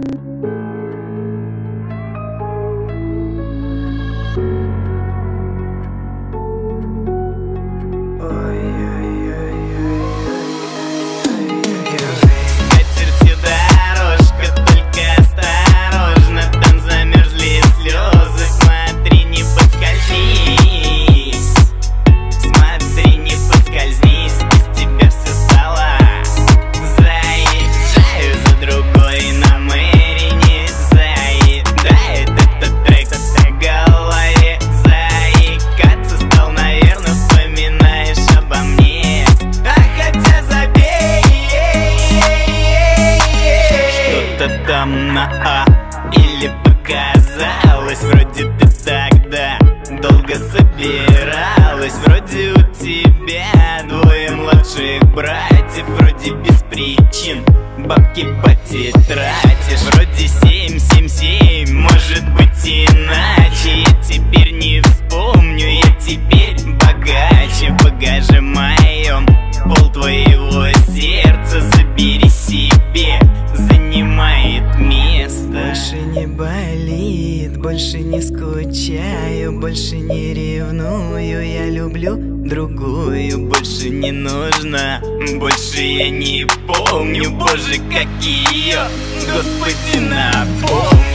Там на А или показалось? Вроде ты тогда долго собиралась. Вроде у тебя двое младших братьев. Вроде без причин бабки потратишь. Вроде 777, может быть иначе. Я теперь не вспомню, я теперь богаче. В багаже моем пол твоего сердца забери себе, занимает место. Больше не болит, больше не скучаю, больше не ревную, я люблю другую. Больше не нужно, больше я не помню. Боже, как ее, Господи, напомни.